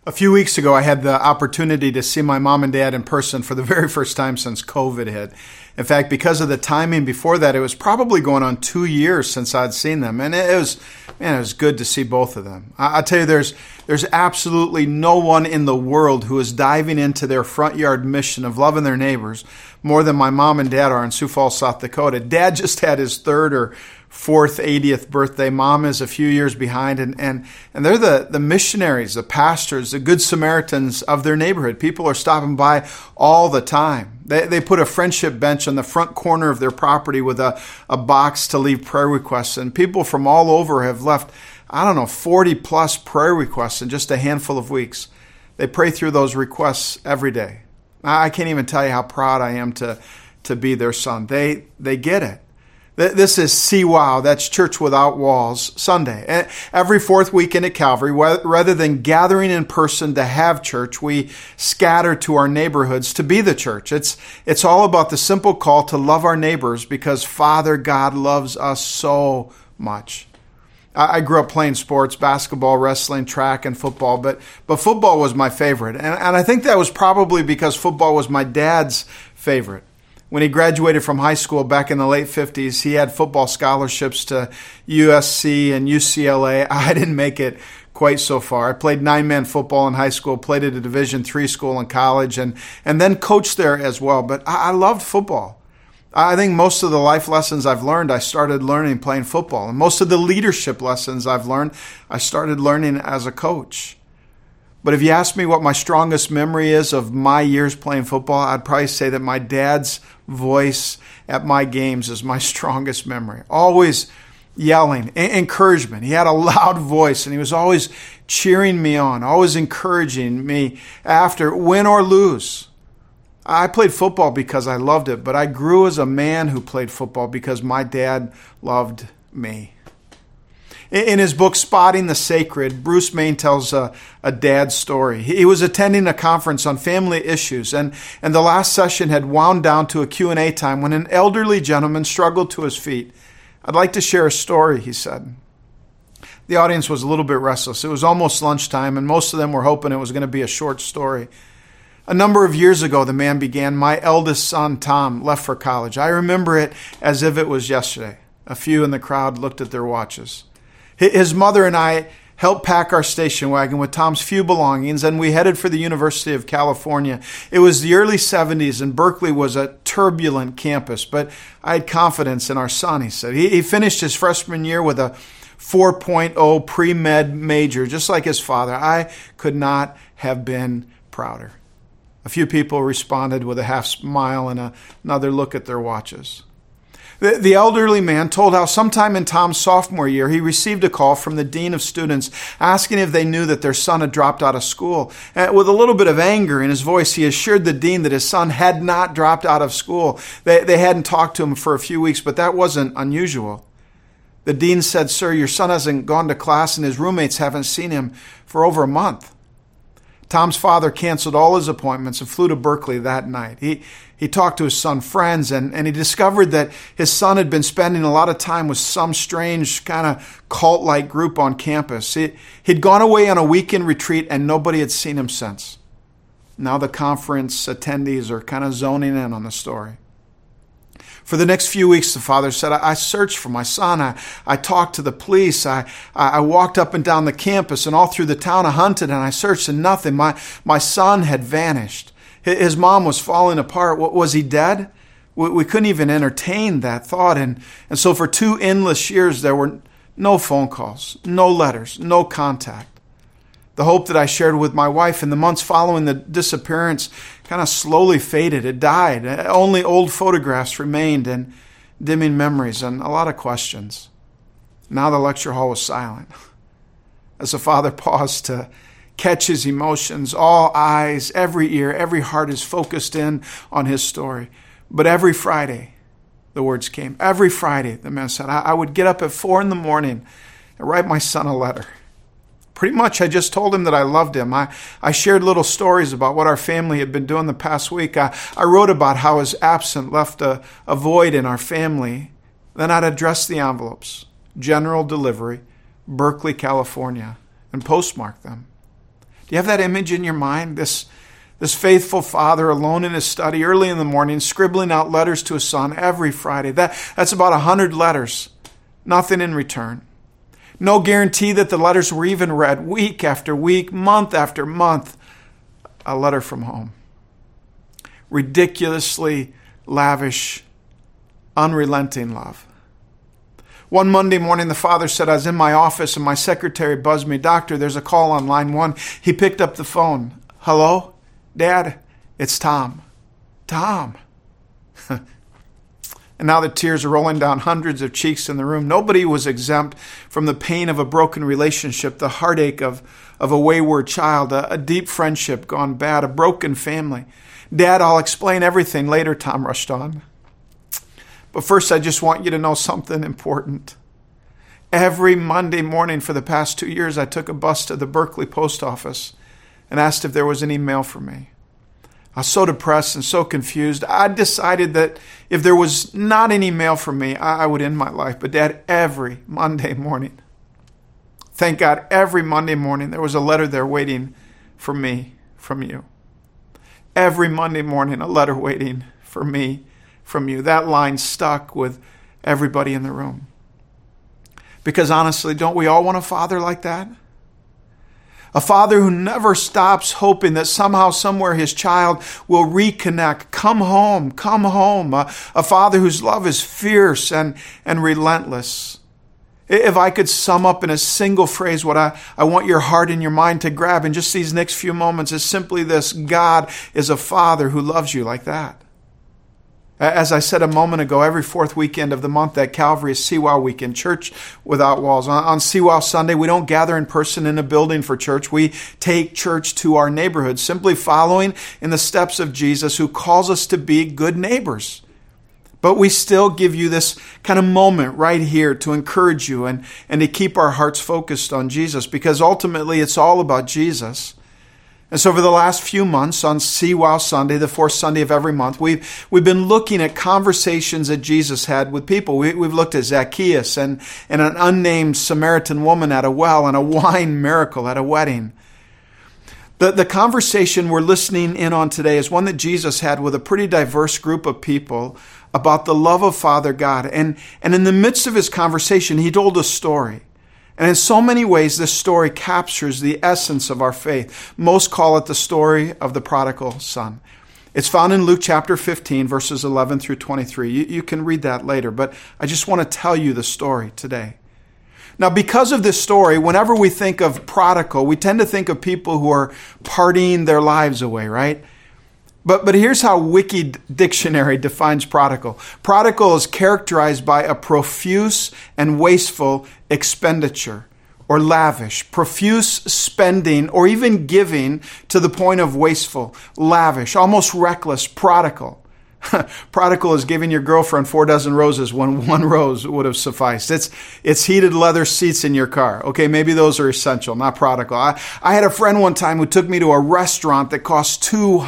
A few weeks ago, I had the opportunity to see my mom and dad in person for the very first time since COVID hit. In fact, because of the timing before that, it was probably going on 2 years since I'd seen them. And it was good to see both of them. I tell you, there's absolutely no one in the world who is diving into their front yard mission of loving their neighbors more than my mom and dad are in Sioux Falls, South Dakota. Dad just had his third or fourth 80th birthday. Mom is a few years behind, and they're the missionaries, the pastors, the good Samaritans of their neighborhood. People are stopping by all the time. They put a friendship bench on the front corner of their property with a box to leave prayer requests, and people from all over have left, 40 plus prayer requests in just a handful of weeks. They pray through those requests every day. I can't even tell you how proud I am to be their son. They get it. This is CWOW, that's Church Without Walls, Sunday. Every fourth weekend at Calvary, rather than gathering in person to have church, we scatter to our neighborhoods to be the church. It's all about the simple call to love our neighbors because Father God loves us so much. I grew up playing sports, basketball, wrestling, track, and football, but football was my favorite. And I think that was probably because football was my dad's favorite. When he graduated from high school back in the late 50s, he had football scholarships to USC and UCLA. I didn't make it quite so far. I played 9-man football in high school, played at a Division III school in college, and then coached there as well. But I loved football. I think most of the life lessons I've learned, I started learning playing football. And most of the leadership lessons I've learned, I started learning as a coach. But if you ask me what my strongest memory is of my years playing football, I'd probably say that my dad's voice at my games is my strongest memory. Always yelling, encouragement. He had a loud voice and he was always cheering me on, always encouraging me after, win or lose. I played football because I loved it, but I grew as a man who played football because my dad loved me. In his book, Spotting the Sacred, Bruce Main tells a dad's story. He was attending a conference on family issues, and the last session had wound down to a Q&A time when an elderly gentleman struggled to his feet. "I'd like to share a story," he said. The audience was a little bit restless. It was almost lunchtime, and most of them were hoping it was going to be a short story. "A number of years ago," the man began, "my eldest son, Tom, left for college. I remember it as if it was yesterday." A few in the crowd looked at their watches. "His mother and I helped pack our station wagon with Tom's few belongings, and we headed for the University of California. It was the early 70s, and Berkeley was a turbulent campus, but I had confidence in our son," he said. He finished his freshman year with a 4.0 pre-med major, just like his father. I could not have been prouder. A few people responded with a half smile and another look at their watches. The elderly man told how sometime in Tom's sophomore year, he received a call from the dean of students asking if they knew that their son had dropped out of school. With a little bit of anger in his voice, he assured the dean that his son had not dropped out of school. They hadn't talked to him for a few weeks, but that wasn't unusual. The dean said, "Sir, your son hasn't gone to class and his roommates haven't seen him for over a month." Tom's father canceled all his appointments and flew to Berkeley that night. He talked to his son's friends, and he discovered that his son had been spending a lot of time with some strange kind of cult-like group on campus. He'd gone away on a weekend retreat, and nobody had seen him since. Now the conference attendees are kind of zoning in on the story. For the next few weeks, the father said, I searched for my son. I talked to the police. I walked up and down the campus and all through the town. I hunted and I searched and nothing. My son had vanished. His mom was falling apart. Was he dead? We couldn't even entertain that thought. And so for 2 endless years, there were no phone calls, no letters, no contact. The hope that I shared with my wife in the months following the disappearance kind of slowly faded. It died. Only old photographs remained and dimming memories and a lot of questions. Now the lecture hall was silent. As the father paused to catch his emotions, all eyes, every ear, every heart is focused in on his story. But every Friday, the words came. Every Friday, the man said, I would get up at 4 a.m. and write my son a letter. Pretty much, I just told him that I loved him. I shared little stories about what our family had been doing the past week. I wrote about how his absence left a void in our family. Then I'd address the envelopes, general delivery, Berkeley, California, and postmark them. Do you have that image in your mind? This faithful father alone in his study early in the morning, scribbling out letters to his son every Friday. That's about 100 letters. Nothing in return. No guarantee that the letters were even read. Week after week, month after month, a letter from home. Ridiculously lavish, unrelenting love. One Monday morning, the father said, I was in my office and my secretary buzzed me, Doctor, there's a call on line 1. He picked up the phone. Hello? Dad, it's Tom. Tom. And now the tears are rolling down hundreds of cheeks in the room. Nobody was exempt from the pain of a broken relationship, the heartache of a wayward child, a deep friendship gone bad, a broken family. Dad, I'll explain everything later, Tom rushed on. But first, I just want you to know something important. Every Monday morning for the past 2 years, I took a bus to the Berkeley post office and asked if there was any mail for me. I was so depressed and so confused. I decided that if there was not any mail for me, I would end my life. But Dad, every Monday morning, thank God, every Monday morning, there was a letter there waiting for me from you. Every Monday morning, a letter waiting for me from you. That line stuck with everybody in the room. Because honestly, don't we all want a father like that? A father who never stops hoping that somehow, somewhere his child will reconnect. Come home, come home. A father whose love is fierce and relentless. If I could sum up in a single phrase what I want your heart and your mind to grab in just these next few moments is simply this: God is a father who loves you like that. As I said a moment ago, every fourth weekend of the month at Calvary is CWOW weekend, Church Without Walls. On CWOW Sunday, we don't gather in person in a building for church. We take church to our neighborhood, simply following in the steps of Jesus, who calls us to be good neighbors. But we still give you this kind of moment right here to encourage you and to keep our hearts focused on Jesus, because ultimately it's all about Jesus. And so for the last few months on CWOW Sunday, the fourth Sunday of every month, we've been looking at conversations that Jesus had with people. We've looked at Zacchaeus and an unnamed Samaritan woman at a well and a wine miracle at a wedding. The conversation we're listening in on today is one that Jesus had with a pretty diverse group of people about the love of Father God. And in the midst of his conversation, he told a story. And in so many ways, this story captures the essence of our faith. Most call it the story of the prodigal son. It's found in Luke chapter 15, verses 11 through 23. You can read that later, but I just want to tell you the story today. Now, because of this story, whenever we think of prodigal, we tend to think of people who are partying their lives away, right? But here's how Wiki Dictionary defines prodigal. Prodigal is characterized by a profuse and wasteful expenditure, or lavish, profuse spending, or even giving to the point of wasteful, lavish, almost reckless, prodigal. Prodigal is giving your girlfriend 4 dozen roses when 1 rose would have sufficed. It's heated leather seats in your car. Okay, maybe those are essential, not prodigal. I had a friend one time who took me to a restaurant that cost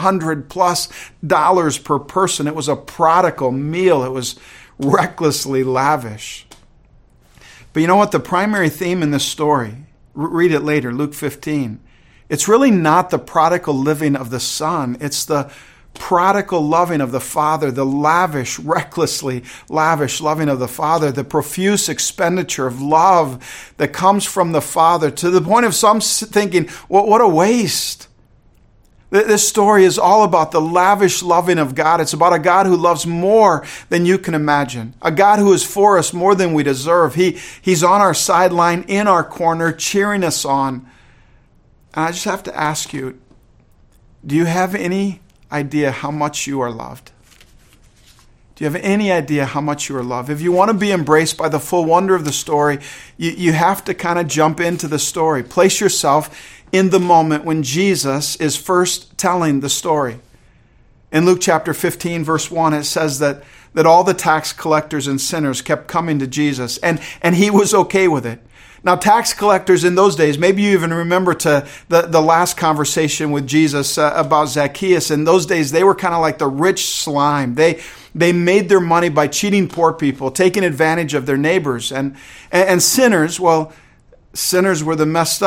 $200+ per person. It was a prodigal meal. It was recklessly lavish. But you know what? The primary theme in this story, read it later, Luke 15, it's really not the prodigal living of the son. It's the prodigal loving of the Father, the lavish, recklessly lavish loving of the Father, the profuse expenditure of love that comes from the Father, to the point of some thinking, what a waste. This story is all about the lavish loving of God. It's about a God who loves more than you can imagine, a God who is for us more than we deserve. He's on our sideline, in our corner, cheering us on. And I just have to ask you, do you have any idea how much you are loved? Do you have any idea how much you are loved? If you want to be embraced by the full wonder of the story, you have to kind of jump into the story. Place yourself in the moment when Jesus is first telling the story. In Luke chapter 15, verse 1, it says that all the tax collectors and sinners kept coming to Jesus, and he was okay with it. Now, tax collectors in those days, maybe you even remember to the last conversation with Jesus about Zacchaeus. In those days, they were kind of like the rich slime. They made their money by cheating poor people, taking advantage of their neighbors. And sinners, well, sinners were the messed up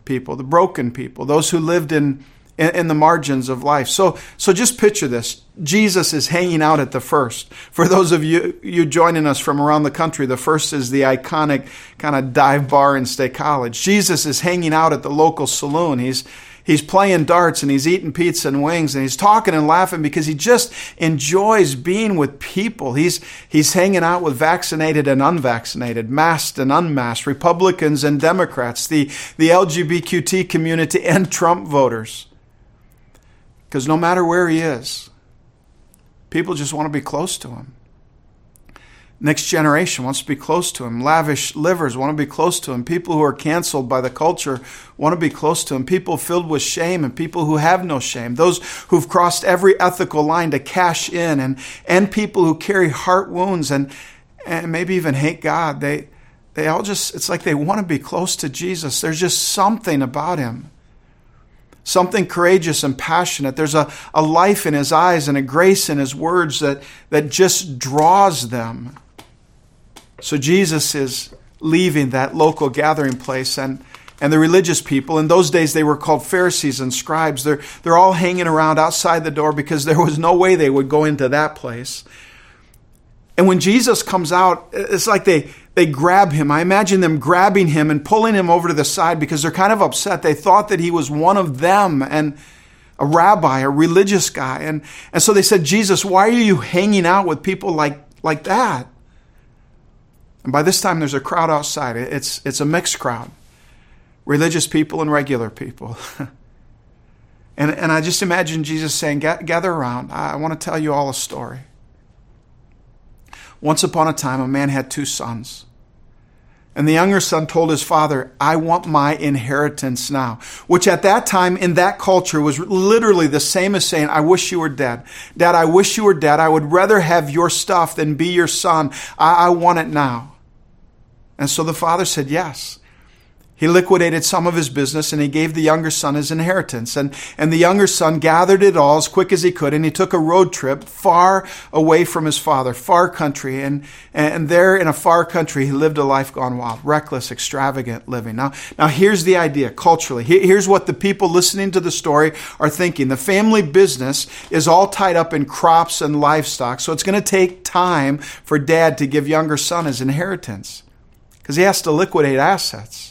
people, the broken people, those who lived in the margins of life. So just picture this. Jesus is hanging out at the First. For those of you joining us from around the country, the First is the iconic kind of dive bar in State College. Jesus is hanging out at the local saloon. He's playing darts and he's eating pizza and wings and he's talking and laughing because he just enjoys being with people. He's hanging out with vaccinated and unvaccinated, masked and unmasked, Republicans and Democrats, the LGBTQ community and Trump voters. Because no matter where he is, people just want to be close to him. Next generation wants to be close to him. Lavish livers want to be close to him. People who are canceled by the culture want to be close to him. People filled with shame and people who have no shame. Those who've crossed every ethical line to cash in and people who carry heart wounds and maybe even hate God. They all just, it's like they want to be close to Jesus. There's just something about him. Something courageous and passionate. There's a life in his eyes and a grace in his words that just draws them. So Jesus is leaving that local gathering place and the religious people, in those days they were called Pharisees and scribes. They're all hanging around outside the door because there was no way they would go into that place. And when Jesus comes out, it's like they grab him. I imagine them grabbing him and pulling him over to the side because they're kind of upset. They thought that he was one of them and a rabbi, a religious guy. And so they said, Jesus, why are you hanging out with people like that? And by this time, there's a crowd outside. It's a mixed crowd. Religious people and regular people. And I just imagine Jesus saying, gather around. I want to tell you all a story. Once upon a time, a man had 2 sons. And the younger son told his father, I want my inheritance now. Which at that time, in that culture, was literally the same as saying, I wish you were dead. Dad, I wish you were dead. I would rather have your stuff than be your son. I want it now. And so the father said yes. He liquidated some of his business and he gave the younger son his inheritance. And the younger son gathered it all as quick as he could and he took a road trip far away from his father, far country. And there in a far country, he lived a life gone wild, reckless, extravagant living. Now here's the idea culturally. Here's what the people listening to the story are thinking. The family business is all tied up in crops and livestock. So it's going to take time for dad to give younger son his inheritance because he has to liquidate assets.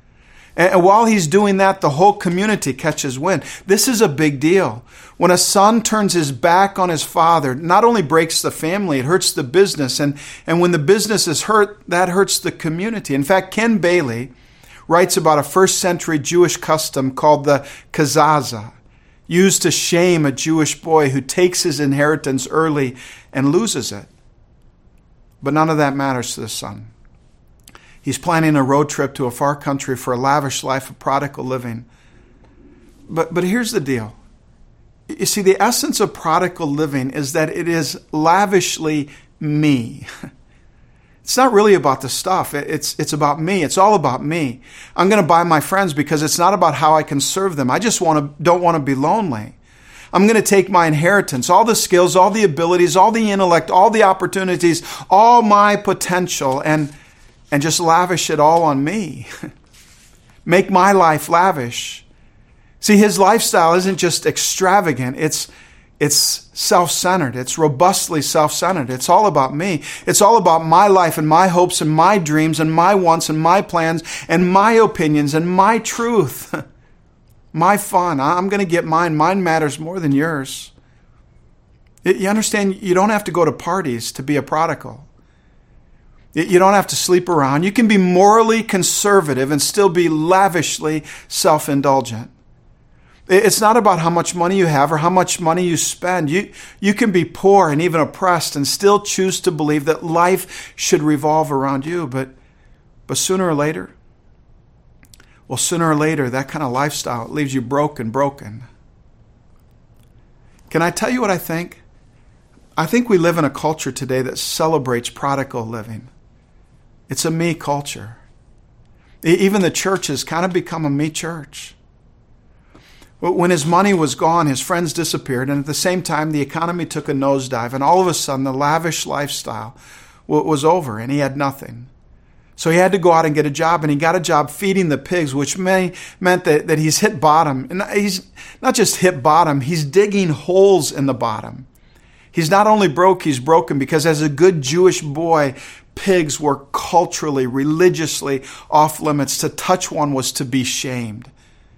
And while he's doing that, the whole community catches wind. This is a big deal. When a son turns his back on his father, not only breaks the family, it hurts the business. And when the business is hurt, that hurts the community. In fact, Ken Bailey writes about a first century Jewish custom called the kazaza, used to shame a Jewish boy who takes his inheritance early and loses it. But none of that matters to the son. He's planning a road trip to a far country for a lavish life of prodigal living. But here's the deal. You see, the essence of prodigal living is that it is lavishly me. It's not really about the stuff. It's about me. It's all about me. I'm going to buy my friends because it's not about how I can serve them. I just don't want to be lonely. I'm going to take my inheritance, all the skills, all the abilities, all the intellect, all the opportunities, all my potential, and just lavish it all on me. Make my life lavish. See, his lifestyle isn't just extravagant. It's self-centered. It's robustly self-centered. It's all about me. It's all about my life and my hopes and my dreams and my wants and my plans and my opinions and my truth. My fun. I'm going to get mine. Mine matters more than yours. You understand? You don't have to go to parties to be a prodigal. You don't have to sleep around. You can be morally conservative and still be lavishly self-indulgent. It's not about how much money you have or how much money you spend. You can be poor and even oppressed and still choose to believe that life should revolve around you. But sooner or later, that kind of lifestyle leaves you broken. Can I tell you what I think? I think we live in a culture today that celebrates prodigal living. It's a me culture. Even the church has kind of become a me church. When his money was gone, his friends disappeared, and at the same time, the economy took a nosedive, and all of a sudden, the lavish lifestyle was over, and he had nothing. So he had to go out and get a job, and he got a job feeding the pigs, which meant that he's hit bottom. And he's not just hit bottom, he's digging holes in the bottom. He's not only broke, he's broken, because as a good Jewish boy, pigs were culturally, religiously off limits. To touch one was to be shamed.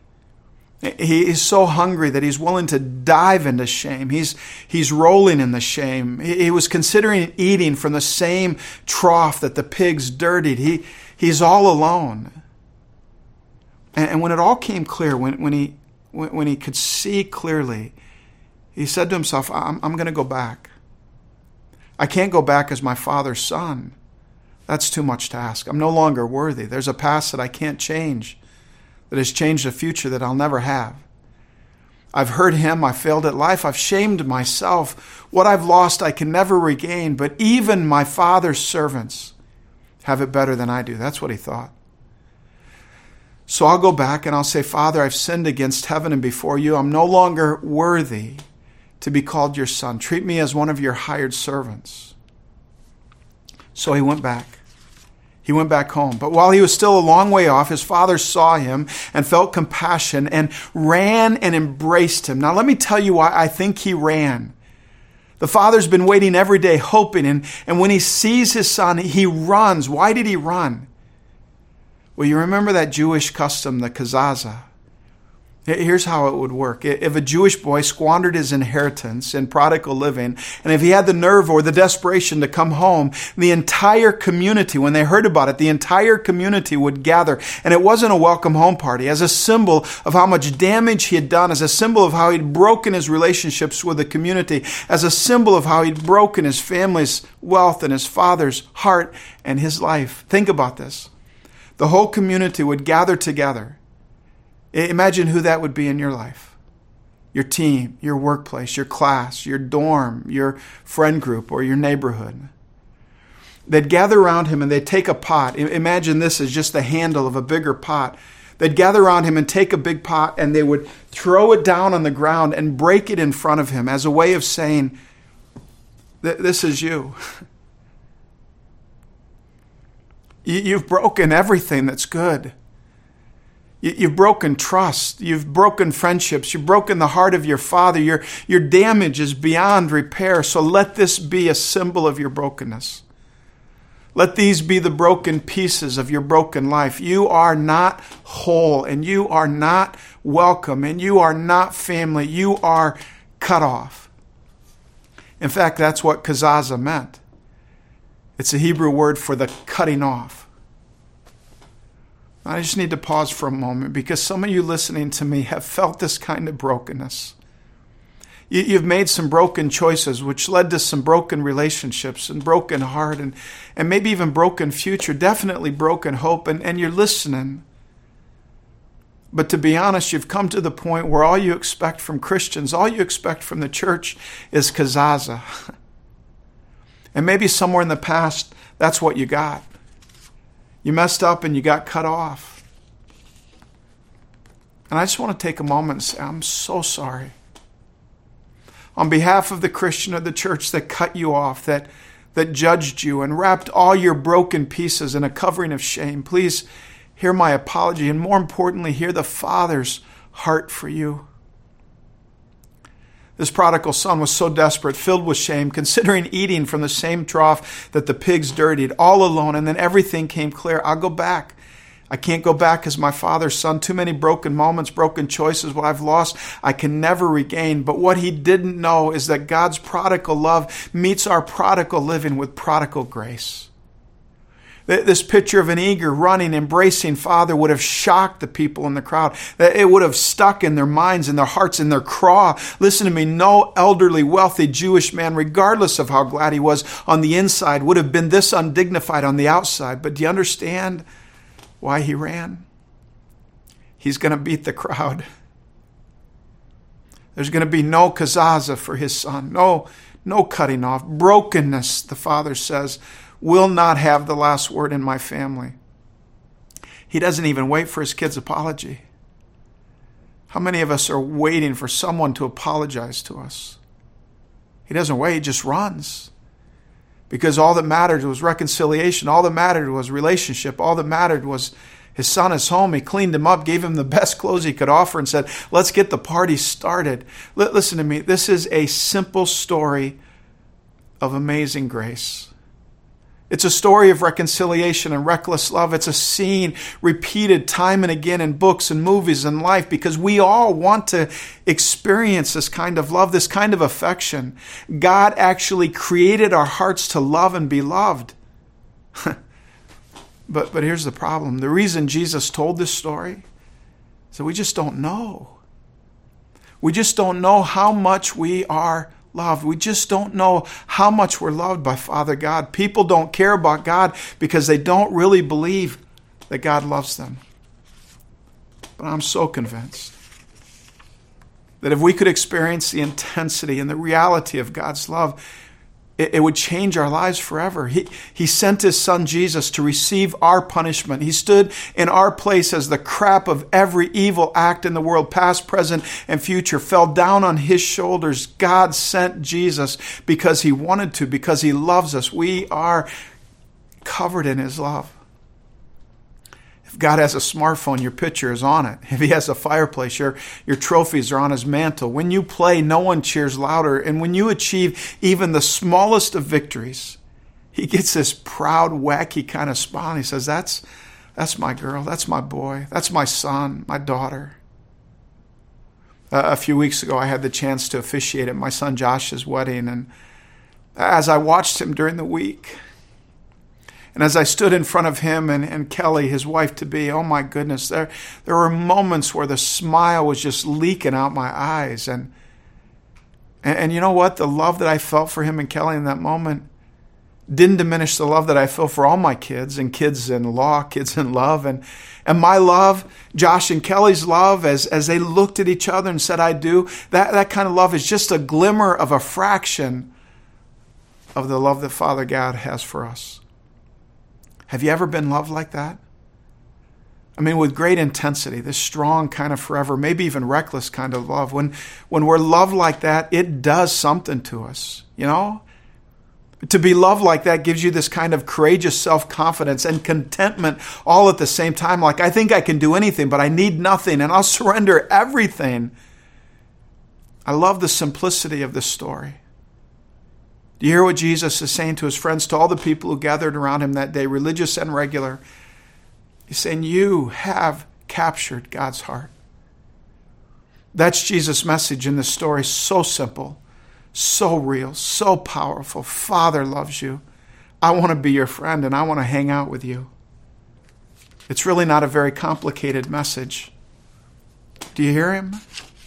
He is so hungry that he's willing to dive into shame. He's rolling in the shame. He was considering eating from the same trough that the pigs dirtied. He's all alone. And when it all came clear, when he could see clearly, he said to himself, I'm going to go back. I can't go back as my father's son. That's too much to ask. I'm no longer worthy. There's a past that I can't change, that has changed a future that I'll never have. I've hurt him. I failed at life. I've shamed myself. What I've lost, I can never regain. But even my father's servants have it better than I do. That's what he thought. So I'll go back and I'll say, Father, I've sinned against heaven and before you. I'm no longer worthy to be called your son. Treat me as one of your hired servants. So he went back. He went back home. But while he was still a long way off, his father saw him and felt compassion and ran and embraced him. Now let me tell you why I think he ran. The father's been waiting every day, hoping, and when he sees his son, he runs. Why did he run? Well, you remember that Jewish custom, the kazaza. Here's how it would work. If a Jewish boy squandered his inheritance in prodigal living, and if he had the nerve or the desperation to come home, the entire community, when they heard about it, the entire community would gather. And it wasn't a welcome home party. As a symbol of how much damage he had done, as a symbol of how he'd broken his relationships with the community, as a symbol of how he'd broken his family's wealth and his father's heart and his life. Think about this. The whole community would gather together. Imagine who that would be in your life. Your team, your workplace, your class, your dorm, your friend group, or your neighborhood. They'd gather around him and they'd take a pot. Imagine this as just the handle of a bigger pot. They'd gather around him and take a big pot and they would throw it down on the ground and break it in front of him as a way of saying, this is you. You've broken everything that's good. You've broken trust. You've broken friendships. You've broken the heart of your father. Your damage is beyond repair. So let this be a symbol of your brokenness. Let these be the broken pieces of your broken life. You are not whole, and you are not welcome, and you are not family. You are cut off. In fact, that's what kazaza meant. It's a Hebrew word for the cutting off. I just need to pause for a moment because some of you listening to me have felt this kind of brokenness. You've made some broken choices which led to some broken relationships and broken heart and maybe even broken future, definitely broken hope, and you're listening. But to be honest, you've come to the point where all you expect from Christians, all you expect from the church is kazaza. And maybe somewhere in the past, that's what you got. You messed up and you got cut off. And I just want to take a moment and say, I'm so sorry. On behalf of the Christian or the church that cut you off, that judged you and wrapped all your broken pieces in a covering of shame, please hear my apology and more importantly, hear the Father's heart for you. This prodigal son was so desperate, filled with shame, considering eating from the same trough that the pigs dirtied, all alone, and then everything came clear. I'll go back. I can't go back as my father's son. Too many broken moments, broken choices. What I've lost, I can never regain. But what he didn't know is that God's prodigal love meets our prodigal living with prodigal grace. This picture of an eager, running, embracing father would have shocked the people in the crowd. It would have stuck in their minds, in their hearts, in their craw. Listen to me, no elderly, wealthy Jewish man, regardless of how glad he was on the inside, would have been this undignified on the outside. But do you understand why he ran? He's going to beat the crowd. There's going to be no kazaza for his son, no cutting off. Brokenness, the father says, will not have the last word in my family. He doesn't even wait for his kid's apology. How many of us are waiting for someone to apologize to us? He doesn't wait, he just runs. because all that mattered was reconciliation. All that mattered was relationship. All that mattered was his son is home. He cleaned him up, gave him the best clothes he could offer, and said, let's get the party started. Listen to me. This is a simple story of amazing grace. It's a story of reconciliation and reckless love. It's a scene repeated time and again in books and movies and life, because we all want to experience this kind of love, this kind of affection. God actually created our hearts to love and be loved. But here's the problem. The reason Jesus told this story is that we just don't know. We just don't know how much we are loved. We just don't know how much we're loved by Father God. People don't care about God because they don't really believe that God loves them. But I'm so convinced that if we could experience the intensity and the reality of God's love, it would change our lives forever. He sent his son Jesus to receive our punishment. He stood in our place as the crap of every evil act in the world, past, present, and future, fell down on his shoulders. God sent Jesus because he wanted to, because he loves us. We are covered in his love. If God has a smartphone, your picture is on it. If he has a fireplace, your trophies are on his mantle. When you play, no one cheers louder. And when you achieve even the smallest of victories, he gets this proud, wacky kind of smile. And he says, that's my girl, that's my boy, that's my son, my daughter. A few weeks ago, I had the chance to officiate at my son Josh's wedding. And as I watched him during the week, and as I stood in front of him and Kelly, his wife-to-be, oh my goodness, there were moments where the smile was just leaking out my eyes. And you know what? The love that I felt for him and Kelly in that moment didn't diminish the love that I feel for all my kids and kids-in-law, kids in love. And my love, Josh and Kelly's love, as they looked at each other and said, I do, that kind of love is just a glimmer of a fraction of the love that Father God has for us. Have you ever been loved like that? I mean, with great intensity, this strong kind of forever, maybe even reckless kind of love. When we're loved like that, it does something to us, you know? To be loved like that gives you this kind of courageous self-confidence and contentment all at the same time. Like, I think I can do anything, but I need nothing, and I'll surrender everything. I love the simplicity of this story. Do you hear what Jesus is saying to his friends, to all the people who gathered around him that day, religious and regular? He's saying, you have captured God's heart. That's Jesus' message in this story. So simple, so real, so powerful. Father loves you. I want to be your friend, and I want to hang out with you. It's really not a very complicated message. Do you hear him?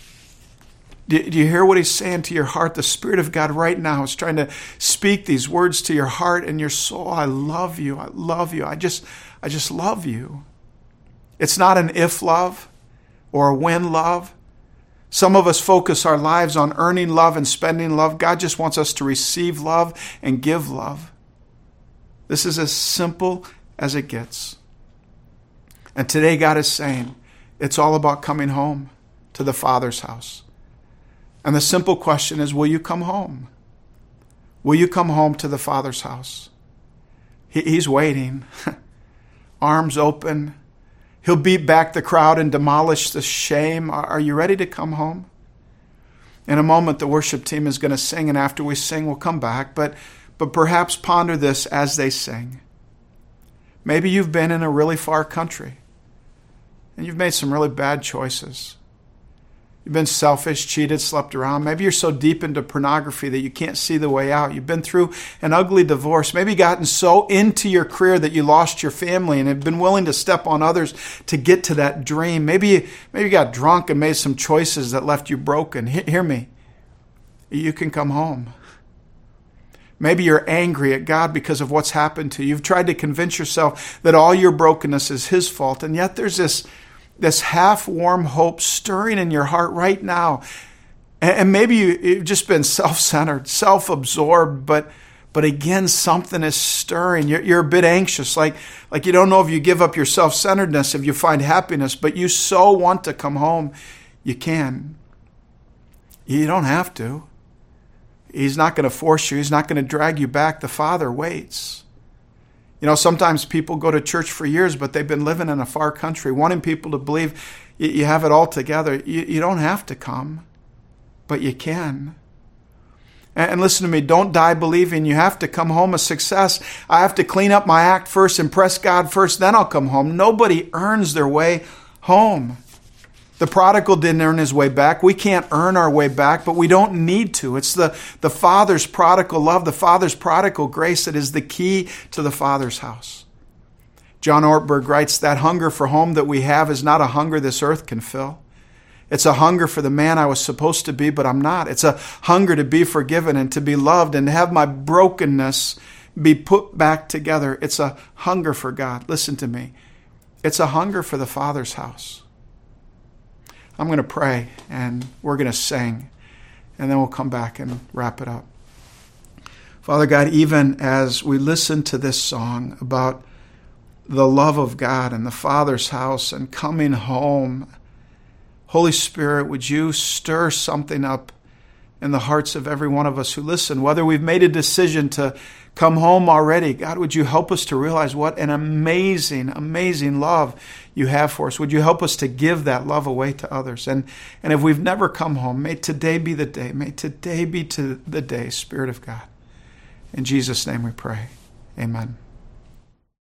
Do you hear what he's saying to your heart? The Spirit of God right now is trying to speak these words to your heart and your soul. I love you. I love you. I just love you. It's not an if love or a when love. Some of us focus our lives on earning love and spending love. God just wants us to receive love and give love. This is as simple as it gets. And today God is saying it's all about coming home to the Father's house. And the simple question is, will you come home? Will you come home to the Father's house? He's waiting, arms open. He'll beat back the crowd and demolish the shame. Are you ready to come home? In a moment, the worship team is going to sing, and after we sing, we'll come back. But perhaps ponder this as they sing. Maybe you've been in a really far country, and you've made some really bad choices. You've been selfish, cheated, slept around. Maybe you're so deep into pornography that you can't see the way out. You've been through an ugly divorce. Maybe gotten so into your career that you lost your family and have been willing to step on others to get to that dream. Maybe you got drunk and made some choices that left you broken. Hear me. You can come home. Maybe you're angry at God because of what's happened to you. You've tried to convince yourself that all your brokenness is his fault, and yet there's this half-warm hope stirring in your heart right now. And maybe you've just been self-centered, self-absorbed, but again, something is stirring. You're a bit anxious, like you don't know if you give up your self-centeredness, if you find happiness, but you so want to come home. You can. You don't have to. He's not going to force you. He's not going to drag you back. The Father waits. You know, sometimes people go to church for years, but they've been living in a far country, wanting people to believe you have it all together. You don't have to come, but you can. And listen to me, don't die believing you have to come home a success. I have to clean up my act first, impress God first, then I'll come home. Nobody earns their way home. The prodigal didn't earn his way back. We can't earn our way back, but we don't need to. It's the Father's prodigal love, the Father's prodigal grace that is the key to the Father's house. John Ortberg writes, that hunger for home that we have is not a hunger this earth can fill. It's a hunger for the man I was supposed to be, but I'm not. It's a hunger to be forgiven and to be loved and to have my brokenness be put back together. It's a hunger for God. Listen to me. It's a hunger for the Father's house. I'm going to pray and we're going to sing, and then we'll come back and wrap it up. Father God, even as we listen to this song about the love of God and the Father's house and coming home, Holy Spirit, would you stir something up in the hearts of every one of us who listen, whether we've made a decision to come home already. God, would you help us to realize what an amazing, amazing love you have for us? Would you help us to give that love away to others? And if we've never come home, may today be the day. May today be the day, Spirit of God. In Jesus' name we pray. Amen.